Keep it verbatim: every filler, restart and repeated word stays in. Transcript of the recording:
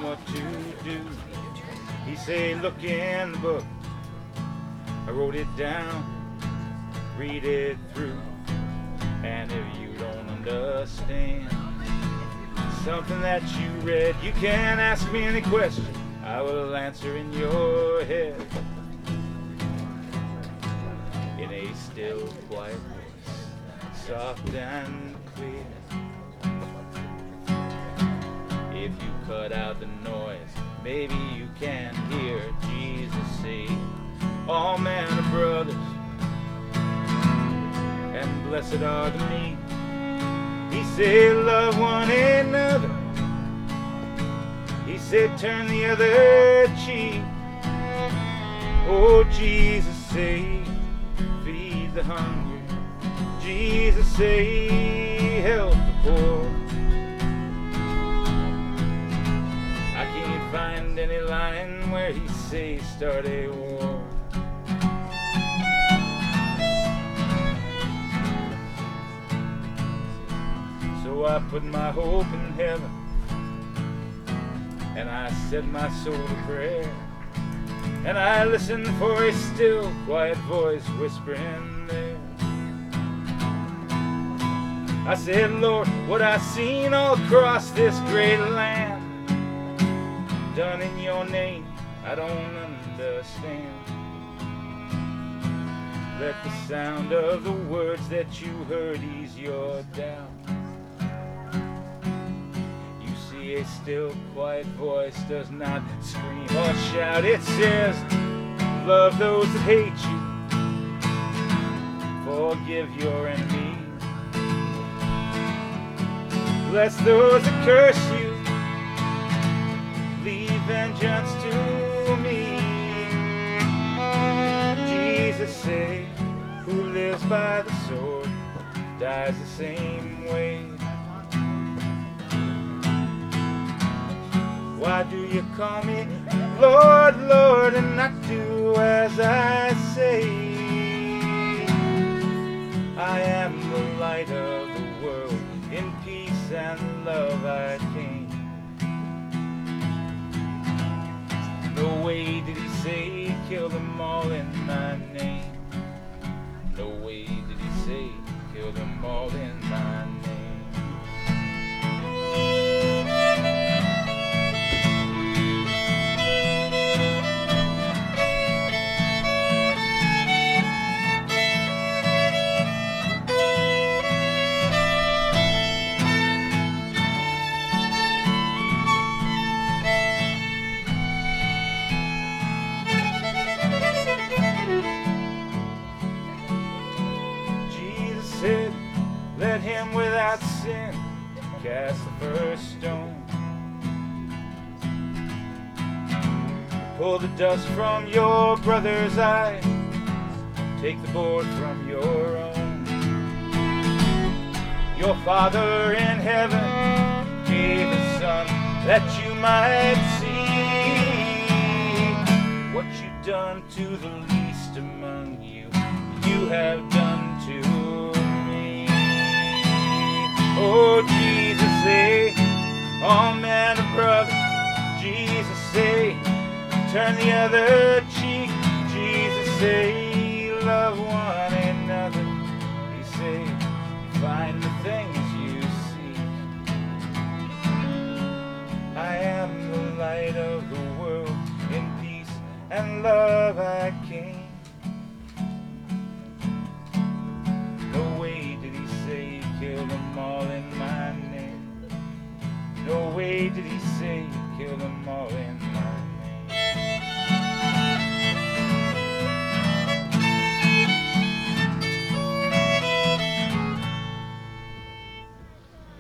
what to do. He say, look in the book. I wrote it down, read it through. And if you don't understand something that you read, you can ask me any question. I will answer in your head in a still, quiet voice, soft and clear. If you cut out the noise, maybe you can hear Jesus say, all men are brothers, and blessed are the meek. He said, love one another. He said, turn the other cheek. Oh, Jesus say, feed the hungry. Jesus say, help the poor. I can't find any line where he say, start a war. So I put my hope in heaven, and I set my soul to prayer, and I listen for a still, quiet voice whispering there. I said, Lord, what I seen all across this great land, done in your name, I don't understand. Let the sound of the words that you heard ease your doubt. A still, quiet voice does not scream or shout. It says, love those that hate you, forgive your enemies, bless those that curse you, leave vengeance to me. Jesus say, who lives by the sword dies the same way. Why do you call me Lord, Lord, and not do as I say? I am the light of the world, in peace and love I came. No way did he say, kill them all in my name. No way did he say, kill them all in my name. Said, let him without sin cast the first stone. Pull the dust from your brother's eye, take the board from your own. Your Father in heaven gave his Son that you might see what you've done to the least among you, you have done to oh, Jesus say, all men are brothers. Jesus say, turn the other cheek. Jesus say, love one another. He say, find the things you seek. I am the light of the world, in peace and love I came.